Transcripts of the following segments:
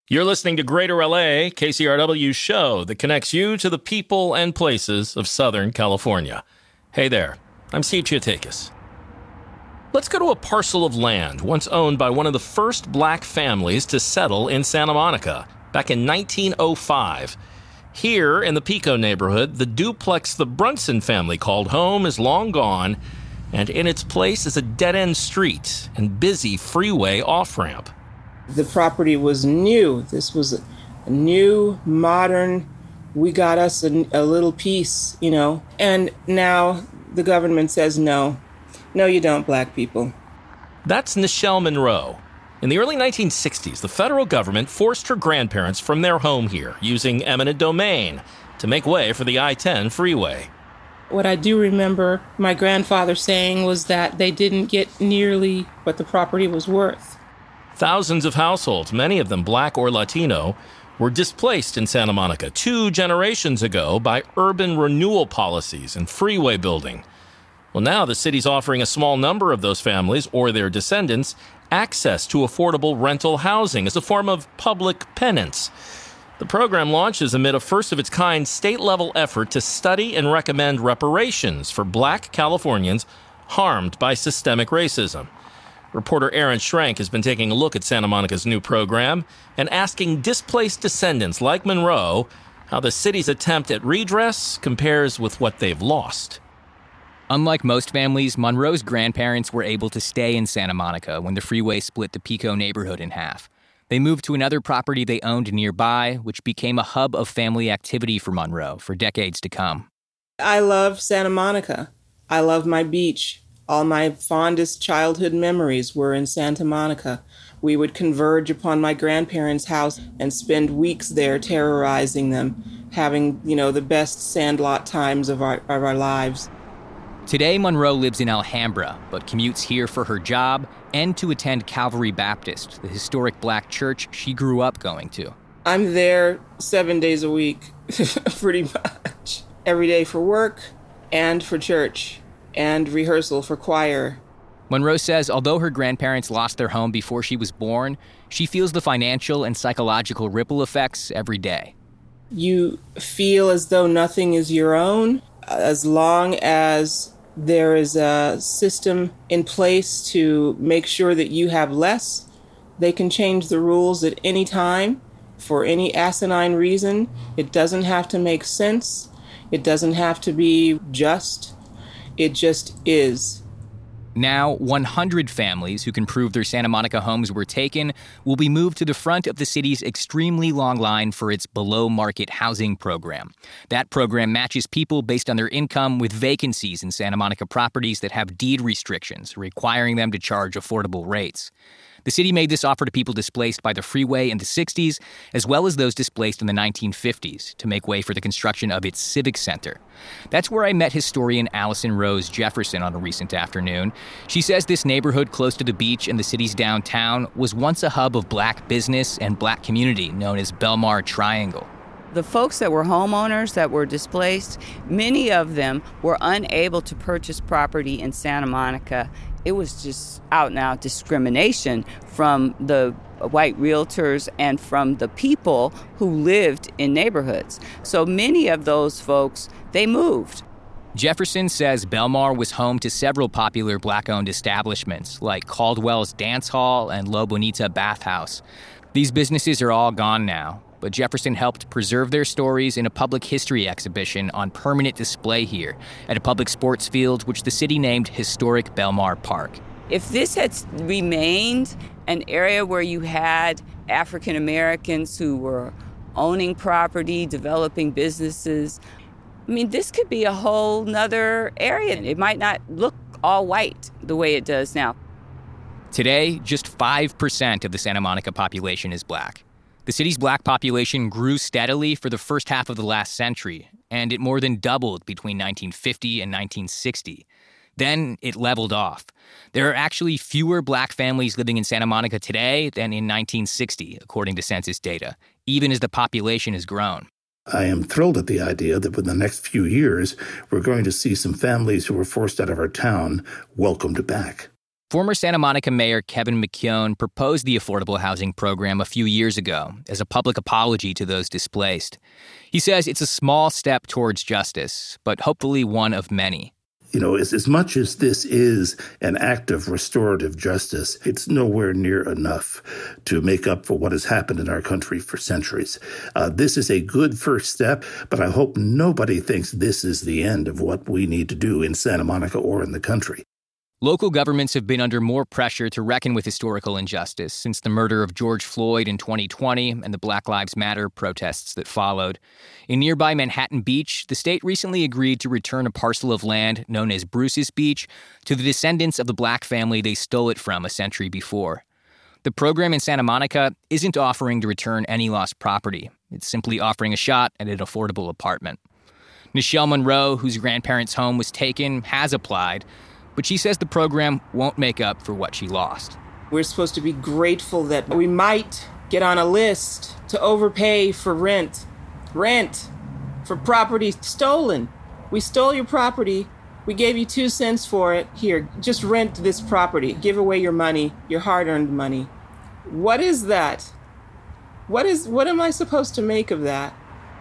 You're listening to Greater LA, KCRW's show that connects you to the people and places of Southern California. Hey there, I'm Steve Chiotakis. Let's go to a parcel of land once owned by one of the first black families to settle in Santa Monica back in 1905. Here in the Pico neighborhood, the duplex the Brunson family called home is long gone, and in its place is a dead-end street and busy freeway off-ramp. The property was new. This was a new, modern, we got us a little piece, And now the government says no. No, you don't, black people. That's Nichelle Monroe. In the early 1960s, the federal government forced her grandparents from their home here, using eminent domain to make way for the I-10 freeway. What I do remember my grandfather saying was that they didn't get nearly what the property was worth. Thousands of households, many of them black or Latino, were displaced in Santa Monica 2 generations ago by urban renewal policies and freeway building. Well, now the city's offering a small number of those families or their descendants access to affordable rental housing as a form of public penance. The program launches amid a first-of-its-kind state-level effort to study and recommend reparations for black Californians harmed by systemic racism. Reporter Aaron Schrank has been taking a look at Santa Monica's new program and asking displaced descendants like Monroe how the city's attempt at redress compares with what they've lost. Unlike most families, Monroe's grandparents were able to stay in Santa Monica when the freeway split the Pico neighborhood in half. They moved to another property they owned nearby, which became a hub of family activity for Monroe for decades to come. I love Santa Monica. I love my beach. All my fondest childhood memories were in Santa Monica. We would converge upon my grandparents' house and spend weeks there terrorizing them, having, the best sandlot times of our lives. Today, Monroe lives in Alhambra, but commutes here for her job and to attend Calvary Baptist, the historic black church she grew up going to. I'm there 7 days a week, pretty much. Every day for work and for church. And rehearsal for choir. Monroe says although her grandparents lost their home before she was born, she feels the financial and psychological ripple effects every day. You feel as though nothing is your own, as long as there is a system in place to make sure that you have less. They can change the rules at any time for any asinine reason. It doesn't have to make sense. It doesn't have to be just. It just is. Now, 100 families who can prove their Santa Monica homes were taken will be moved to the front of the city's extremely long line for its below-market housing program. That program matches people based on their income with vacancies in Santa Monica properties that have deed restrictions, requiring them to charge affordable rates. The city made this offer to people displaced by the freeway in the 60s, as well as those displaced in the 1950s, to make way for the construction of its Civic Center. That's where I met historian Allison Rose Jefferson on a recent afternoon. She says this neighborhood close to the beach and the city's downtown was once a hub of black business and black community known as Belmar Triangle. The folks that were homeowners that were displaced, many of them were unable to purchase property in Santa Monica. It was just out-and-out discrimination from the white realtors and from the people who lived in neighborhoods. So many of those folks, they moved. Jefferson says Belmar was home to several popular black-owned establishments like Caldwell's Dance Hall and La Bonita Bathhouse. These businesses are all gone now, but Jefferson helped preserve their stories in a public history exhibition on permanent display here at a public sports field which the city named Historic Belmar Park. If this had remained an area where you had African Americans who were owning property, developing businesses, this could be a whole nother area. It might not look all white the way it does now. Today, just 5% of the Santa Monica population is black. The city's black population grew steadily for the first half of the last century, and it more than doubled between 1950 and 1960. Then it leveled off. There are actually fewer black families living in Santa Monica today than in 1960, according to census data, even as the population has grown. I am thrilled at the idea that within the next few years, we're going to see some families who were forced out of our town welcomed back. Former Santa Monica Mayor Kevin McKeown proposed the affordable housing program a few years ago as a public apology to those displaced. He says it's a small step towards justice, but hopefully one of many. You know, as much as this is an act of restorative justice, it's nowhere near enough to make up for what has happened in our country for centuries. This is a good first step, but I hope nobody thinks this is the end of what we need to do in Santa Monica or in the country. Local governments have been under more pressure to reckon with historical injustice since the murder of George Floyd in 2020 and the Black Lives Matter protests that followed. In nearby Manhattan Beach, the state recently agreed to return a parcel of land known as Bruce's Beach to the descendants of the black family they stole it from a century before. The program in Santa Monica isn't offering to return any lost property. It's simply offering a shot at an affordable apartment. Nichelle Monroe, whose grandparents' home was taken, has applied, but she says the program won't make up for what she lost. We're supposed to be grateful that we might get on a list to overpay for rent, for property stolen. We stole your property. We gave you 2 cents for it. Here, just rent this property. Give away your money, your hard-earned money. What is that? What am I supposed to make of that?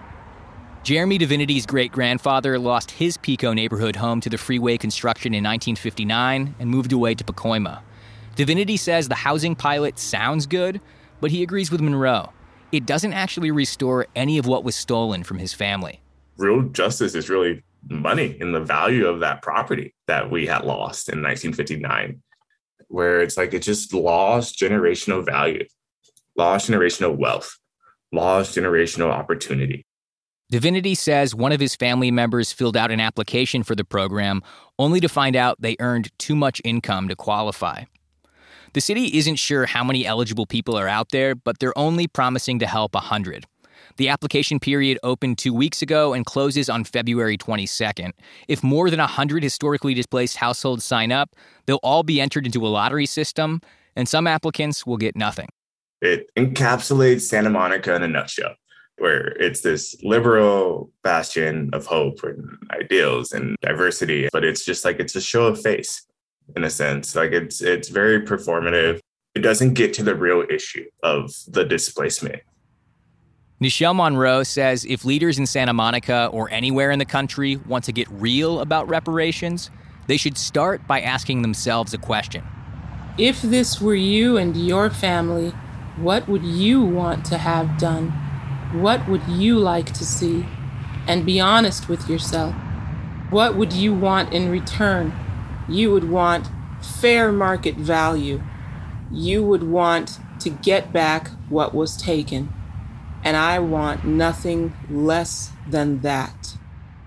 Jeremy Divinity's great-grandfather lost his Pico neighborhood home to the freeway construction in 1959 and moved away to Pacoima. Divinity says the housing pilot sounds good, but he agrees with Monroe. It doesn't actually restore any of what was stolen from his family. Real justice is really money and the value of that property that we had lost in 1959, where it's like it just lost generational value, lost generational wealth, lost generational opportunity. Divinity says one of his family members filled out an application for the program only to find out they earned too much income to qualify. The city isn't sure how many eligible people are out there, but they're only promising to help 100. The application period opened 2 weeks ago and closes on February 22nd. If more than 100 historically displaced households sign up, they'll all be entered into a lottery system, and some applicants will get nothing. It encapsulates Santa Monica in a nutshell, where it's this liberal bastion of hope and ideals and diversity. But it's just like, it's a show of face in a sense. Like it's very performative. It doesn't get to the real issue of the displacement. Nichelle Monroe says if leaders in Santa Monica or anywhere in the country want to get real about reparations, they should start by asking themselves a question. If this were you and your family, what would you want to have done? What would you like to see? And be honest with yourself. What would you want in return? You would want fair market value. You would want to get back what was taken. And I want nothing less than that.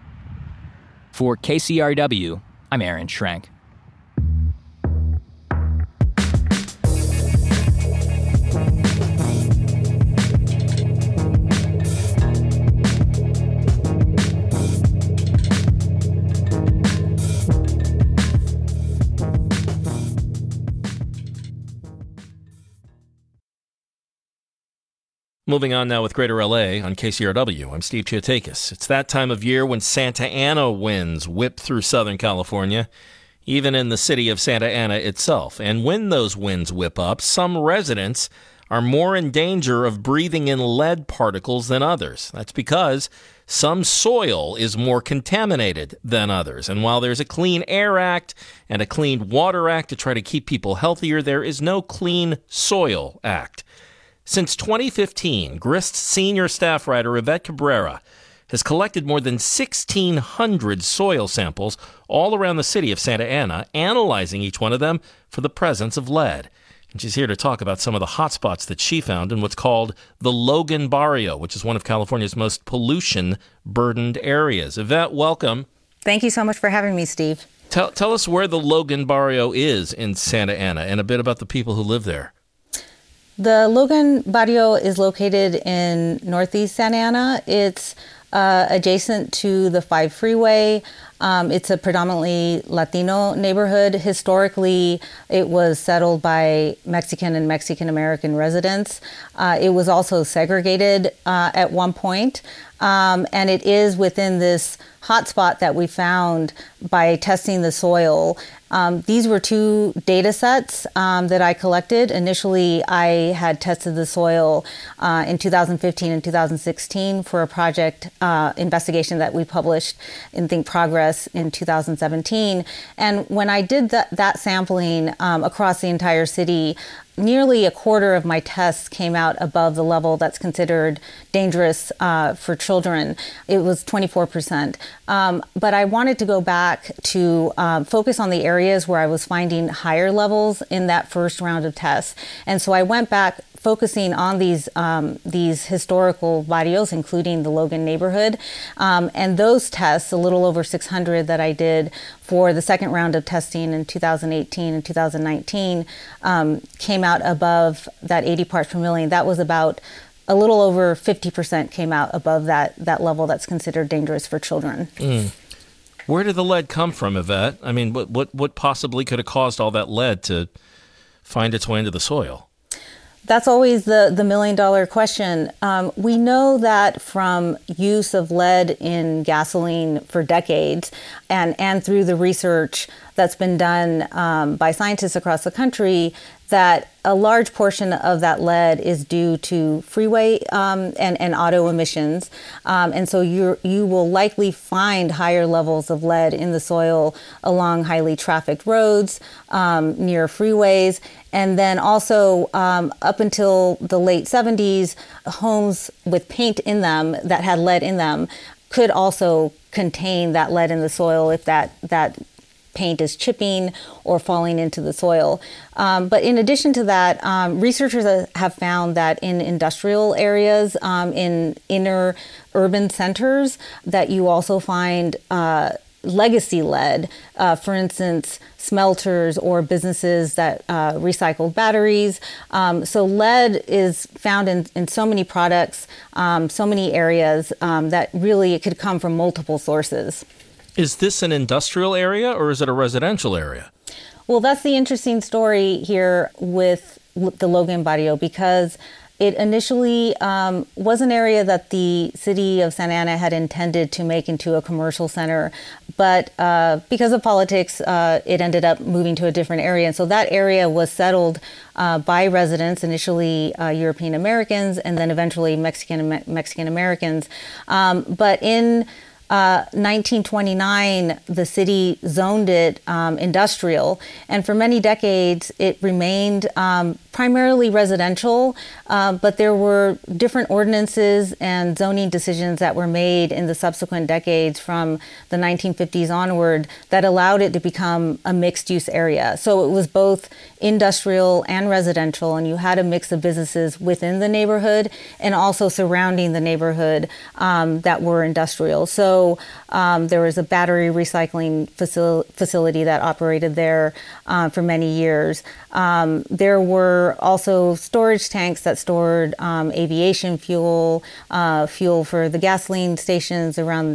For KCRW, I'm Aaron Schrenk. Moving on now with Greater LA on KCRW. I'm Steve Chiotakis. It's that time of year when Santa Ana winds whip through Southern California, even in the city of Santa Ana itself. And when those winds whip up, some residents are more in danger of breathing in lead particles than others. That's because some soil is more contaminated than others. And while there's a Clean Air Act and a Clean Water Act to try to keep people healthier, there is no Clean Soil Act. Since 2015, Grist senior staff writer Yvette Cabrera has collected more than 1,600 soil samples all around the city of Santa Ana, analyzing each one of them for the presence of lead. And she's here to talk about some of the hot spots that she found in what's called the Logan Barrio, which is one of California's most pollution-burdened areas. Yvette, welcome. Thank you so much for having me, Steve. Tell us where the Logan Barrio is in Santa Ana and a bit about the people who live there. The Logan Barrio is located in northeast Santa Ana. It's adjacent to the 5 freeway. It's a predominantly Latino neighborhood. Historically, it was settled by Mexican and Mexican-American residents. It was also segregated at one point. and it is within this hotspot that we found by testing the soil. These were two data sets that I collected. Initially, I had tested the soil in 2015 and 2016 for a project investigation that we published in Think Progress in 2017. And when I did that sampling across the entire city, nearly a quarter of my tests came out above the level that's considered dangerous for children. It was 24%. But I wanted to go back to focus on the areas where I was finding higher levels in that first round of tests. And so I went back focusing on these historical barrios, including the Logan neighborhood. And those tests, a little over 600 that I did for the second round of testing in 2018 and 2019, came out above that 80 parts per million. That was about a little over 50% came out above that level that's considered dangerous for children. Where did the lead come from, Yvette? I mean, what possibly could have caused all that lead to find its way into the soil? That's always the million-dollar question. We know that from use of lead in gasoline for decades and through the research that's been done by scientists across the country, that a large portion of that lead is due to freeway and auto emissions. And so you will likely find higher levels of lead in the soil along highly trafficked roads, near freeways. And then also up until the late 70s, homes with paint in them that had lead in them could also contain that lead in the soil if that paint is chipping or falling into the soil. But in addition to that, researchers have found that in industrial areas, in inner urban centers, that you also find legacy lead, for instance, smelters or businesses that recycle batteries. So lead is found in so many products, so many areas that really it could come from multiple sources. Is this an industrial area or is it a residential area? Well, that's the interesting story here with the Logan Barrio, because it initially was an area that the city of Santa Ana had intended to make into a commercial center. But because of politics, it ended up moving to a different area. And so that area was settled by residents, initially European Americans, and then eventually Mexican Americans. But in 1929, the city zoned it industrial, and for many decades it remained primarily residential, but there were different ordinances and zoning decisions that were made in the subsequent decades from the 1950s onward that allowed it to become a mixed-use area. So it was both industrial and residential, and you had a mix of businesses within the neighborhood and also surrounding the neighborhood that were industrial. So there was a battery recycling facility that operated there for many years. There were also storage tanks that stored aviation fuel, fuel for the gasoline stations around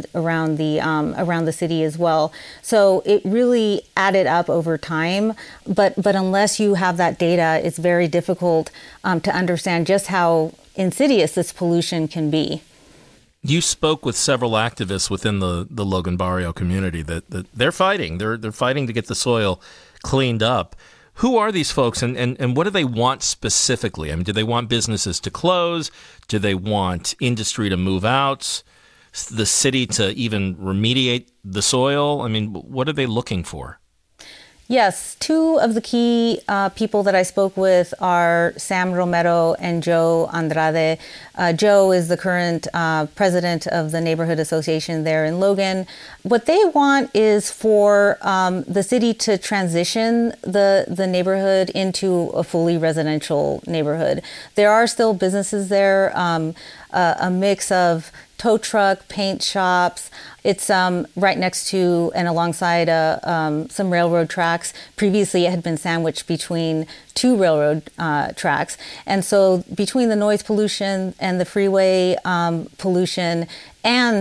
the city as well. So it really added up over time. But unless you have that data, it's very difficult to understand just how insidious this pollution can be. You spoke with several activists within the Logan Barrio community that they're fighting. They're fighting to get the soil cleaned up. Who are these folks, and what do they want specifically? I mean, do they want businesses to close? Do they want industry to move out? The city to even remediate the soil? I mean, what are they looking for? Yes, two of the key people that I spoke with are Sam Romero and Joe Andrade. Joe is the current president of the neighborhood association there in Logan. What they want is for the city to transition the neighborhood into a fully residential neighborhood. There are still businesses there, a mix of tow truck, paint shops. It's right next to and alongside some railroad tracks. Previously, it had been sandwiched between two railroad tracks. And so between the noise pollution and the freeway pollution and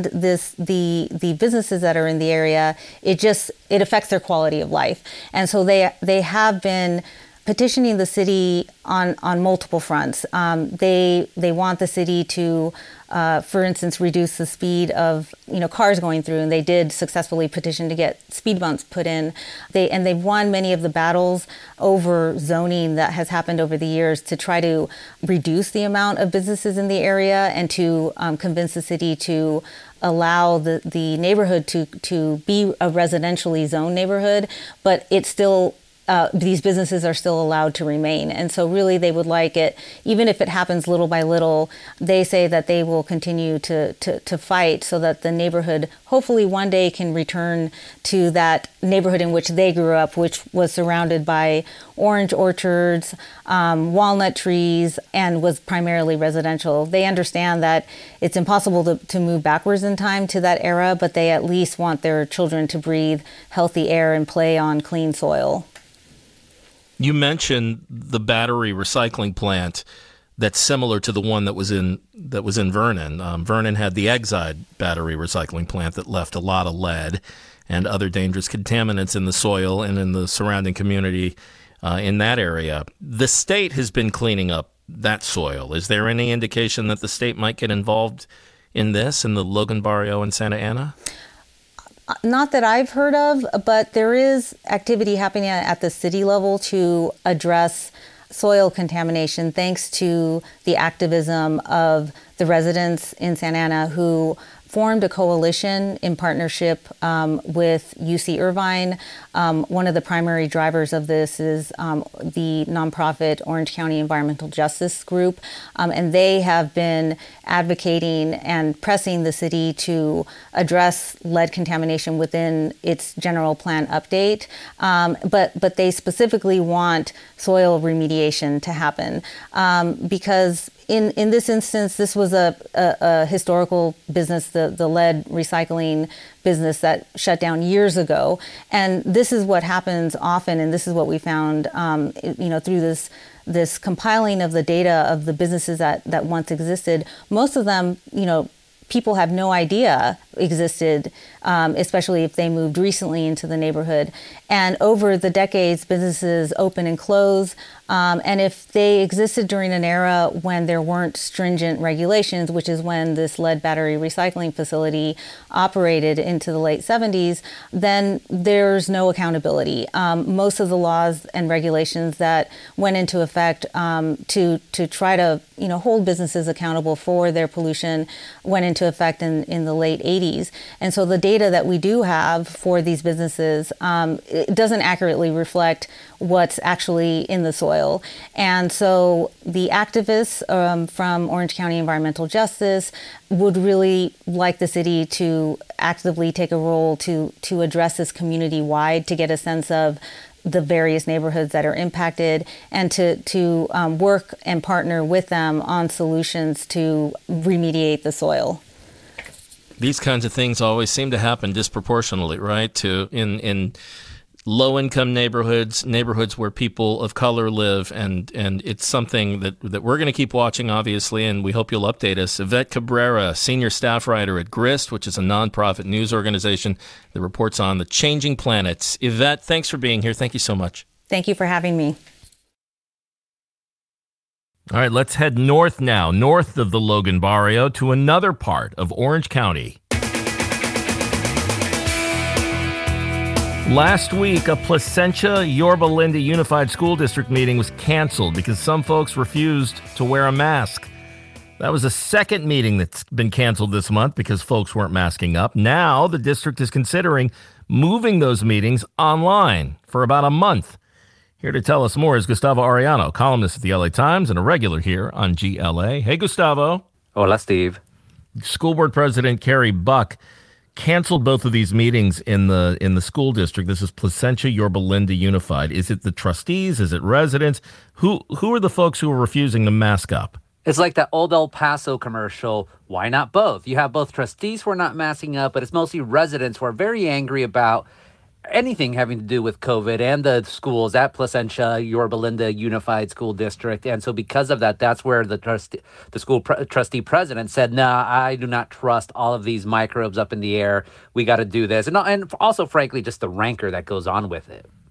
the businesses that are in the area, it affects their quality of life. And so they have been petitioning the city on multiple fronts. They want the city to, for instance, reduce the speed of cars going through, and they did successfully petition to get speed bumps put in. They've won many of the battles over zoning that has happened over the years to try to reduce the amount of businesses in the area and to convince the city to allow the neighborhood to be a residentially zoned neighborhood, but it's still these businesses are still allowed to remain. And so really they would like it, even if it happens little by little, they say that they will continue to fight so that the neighborhood hopefully one day can return to that neighborhood in which they grew up, which was surrounded by orange orchards, walnut trees, and was primarily residential. They understand that it's impossible to move backwards in time to that era, but they at least want their children to breathe healthy air and play on clean soil. You mentioned the battery recycling plant that's similar to the one that was in Vernon. Vernon had the Exide battery recycling plant that left a lot of lead and other dangerous contaminants in the soil and in the surrounding community in that area. The state has been cleaning up that soil. Is there any indication that the state might get involved in this in the Logan Barrio and Santa Ana? Not that I've heard of, but there is activity happening at the city level to address soil contamination thanks to the activism of the residents in Santa Ana who formed a coalition in partnership with UC Irvine. One of the primary drivers of this is the nonprofit Orange County Environmental Justice Group, and they have been advocating and pressing the city to address lead contamination within its general plan update, but they specifically want soil remediation to happen because in this instance, this was a historical business, the lead recycling business that shut down years ago. And this is what happens often, and this is what we found, through this compiling of the data of the businesses that once existed. Most of them, people have no idea existed, especially if they moved recently into the neighborhood. And over the decades, businesses open and close. And if they existed during an era when there weren't stringent regulations, which is when this lead battery recycling facility operated into the late 70s, then there's no accountability. Most of the laws and regulations that went into effect to try to hold businesses accountable for their pollution went into effect in the late 80s. And so the data that we do have for these businesses it doesn't accurately reflect what's actually in the soil. And so the activists from Orange County Environmental Justice would really like the city to actively take a role to address this community-wide, to get a sense of the various neighborhoods that are impacted, and to work and partner with them on solutions to remediate the soil. These kinds of things always seem to happen disproportionately, right? In low-income neighborhoods where people of color live, and it's something that we're going to keep watching, obviously, and we hope you'll update us. Yvette Cabrera, senior staff writer at GRIST, which is a nonprofit news organization that reports on the changing planets. Yvette, thanks for being here. Thank you so much. Thank you for having me. All right, let's head north now, north of the Logan Barrio, to another part of Orange County. Last week, a Placentia-Yorba Linda Unified School District meeting was canceled because some folks refused to wear a mask. That was a second meeting that's been canceled this month because folks weren't masking up. Now, the district is considering moving those meetings online for about a month. Here to tell us more is Gustavo Arellano, columnist at the LA Times and a regular here on GLA. Hey, Gustavo. Hola, Steve. School Board President Carrie Buck canceled both of these meetings in the school district. This is Placentia-Yorba Linda Unified. Is it the trustees? Is it residents? Who are the folks who are refusing to mask up? It's like that old El Paso commercial, why not both? You have both trustees who are not masking up, but it's mostly residents who are very angry about anything having to do with COVID and the schools at Placentia, Yorba Linda Unified School District. And so because of that, that's where the school trustee president said, nah, I do not trust all of these microbes up in the air. We got to do this. And also, frankly, just the rancor that goes on with it.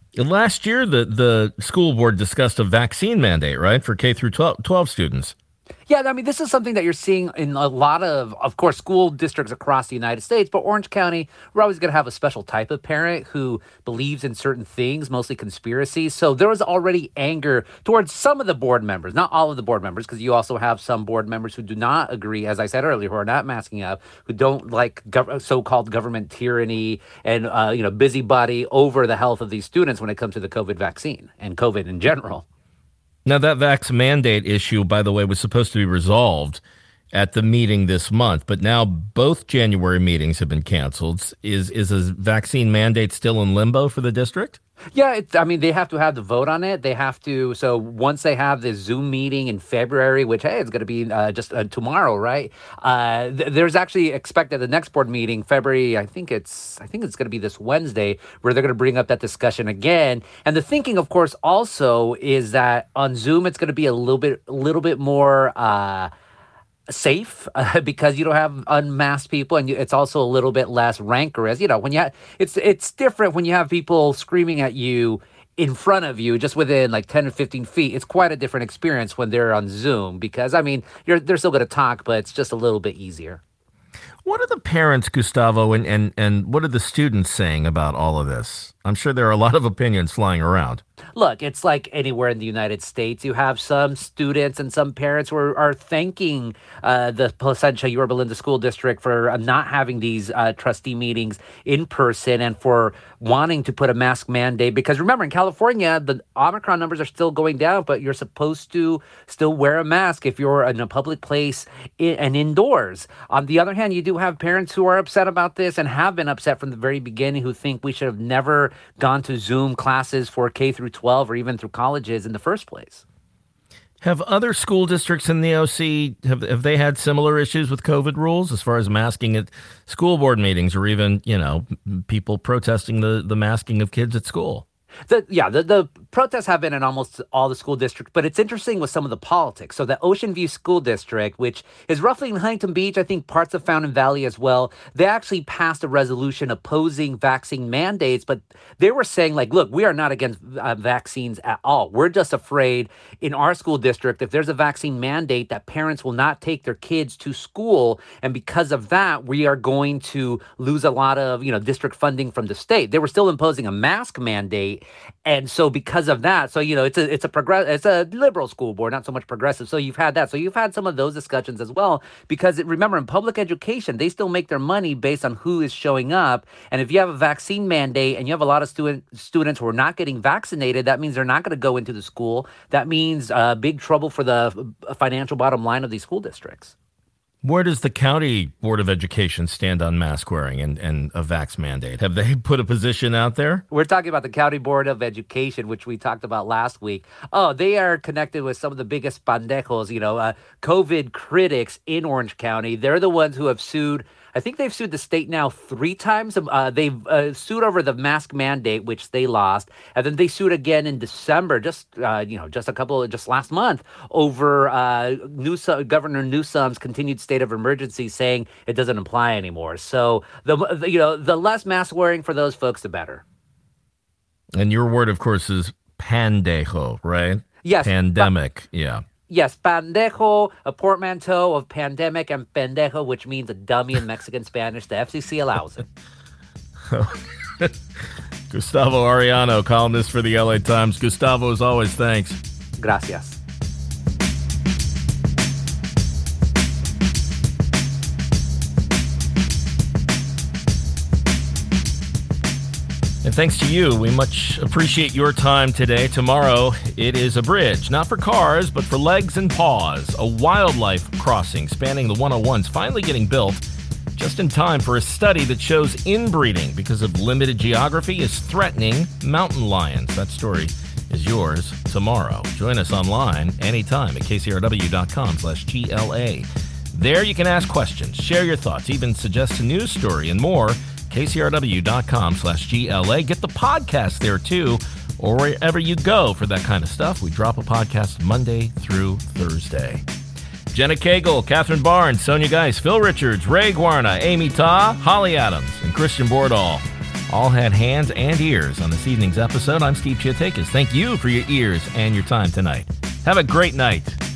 Last year, the school board discussed a vaccine mandate, right, for K through 12 students. Yeah, I mean, this is something that you're seeing in a lot of course, school districts across the United States. But Orange County, we're always going to have a special type of parent who believes in certain things, mostly conspiracies. So there was already anger towards some of the board members, not all of the board members, because you also have some board members who do not agree, as I said earlier, who are not masking up, who don't like so-called government tyranny and, busybody over the health of these students when it comes to the COVID vaccine and COVID in general. Now, that vax mandate issue, by the way, was supposed to be resolved at the meeting this month, but now both January meetings have been canceled. Is a vaccine mandate still in limbo for the district? Yeah, they have to have the vote on it. They have to. So once they have this Zoom meeting in February, which, hey, it's going to be just tomorrow, right? There's actually expected the next board meeting, February. I think it's going to be this Wednesday, where they're going to bring up that discussion again. And the thinking, of course, also is that on Zoom, it's going to be a little bit more safe because you don't have unmasked people, and it's also a little bit less rancorous. When it's different when you have people screaming at you in front of you just within like 10 or 15 feet. It's quite a different experience when they're on Zoom because, they're still going to talk, but it's just a little bit easier. What are the parents, Gustavo, and what are the students saying about all of this? I'm sure there are a lot of opinions flying around. Look, it's like anywhere in the United States. You have some students and some parents who are thanking the Placentia Yorba Linda School District for not having these trustee meetings in person and for wanting to put a mask mandate. Because remember, in California, the Omicron numbers are still going down, but you're supposed to still wear a mask if you're in a public place and indoors. On the other hand, you do have parents who are upset about this and have been upset from the very beginning, who think we should have never gone to Zoom classes for K through 12 or even through colleges in the first place. Have other school districts in the OC, have they had similar issues with COVID rules as far as masking at school board meetings or even, people protesting the masking of kids at school? The protests have been in almost all the school districts, but it's interesting with some of the politics. So the Ocean View School District, which is roughly in Huntington Beach, I think parts of Fountain Valley as well, they actually passed a resolution opposing vaccine mandates, but they were saying, look, we are not against vaccines at all. We're just afraid in our school district, if there's a vaccine mandate, that parents will not take their kids to school. And because of that, we are going to lose a lot of, district funding from the state. They were still imposing a mask mandate. And so because of that, so, it's a liberal school board, not so much progressive. So you've had that. So you've had some of those discussions as well, because remember, in public education, they still make their money based on who is showing up. And if you have a vaccine mandate and you have a lot of students who are not getting vaccinated, that means they're not going to go into the school. That means big trouble for the financial bottom line of these school districts. Where does the county board of education stand on mask wearing and a vax mandate? Have they put a position out there? We're talking about the county board of education, which we talked about last week. Oh, they are connected with some of the biggest pandejos, COVID critics in Orange County. They're the ones who have sued. I think they've sued the state now 3 times. They've sued over the mask mandate, which they lost. And then they sued again in December, just last month, over Governor Newsom's continued state of emergency, saying it doesn't apply anymore. So the less mask wearing for those folks, the better. And your word, of course, is pandejo, right? Yes. Pandemic, yeah. Yes, pandejo, a portmanteau of pandemic and pendejo, which means a dummy in Mexican Spanish. The FCC allows it. Gustavo Arellano, columnist for the LA Times. Gustavo, as always, thanks. Gracias. And thanks to you, we much appreciate your time today. Tomorrow, it is a bridge, not for cars, but for legs and paws. A wildlife crossing spanning the 101's finally getting built just in time for a study that shows inbreeding because of limited geography is threatening mountain lions. That story is yours tomorrow. Join us online anytime at kcrw.com/GLA. There you can ask questions, share your thoughts, even suggest a news story and more. kcrw.com/GLA. Get the podcast there too, or wherever you go for that kind of stuff. We drop a podcast Monday through Thursday. Jenna Cagle, Catherine Barnes, Sonia Geis, Phil Richards, Ray Guarna, Amy Ta, Holly Adams, and Christian Bordahl. all had hands and ears on this evening's episode. I'm Steve Chiatakis. Thank you for your ears and your time tonight. Have a great night.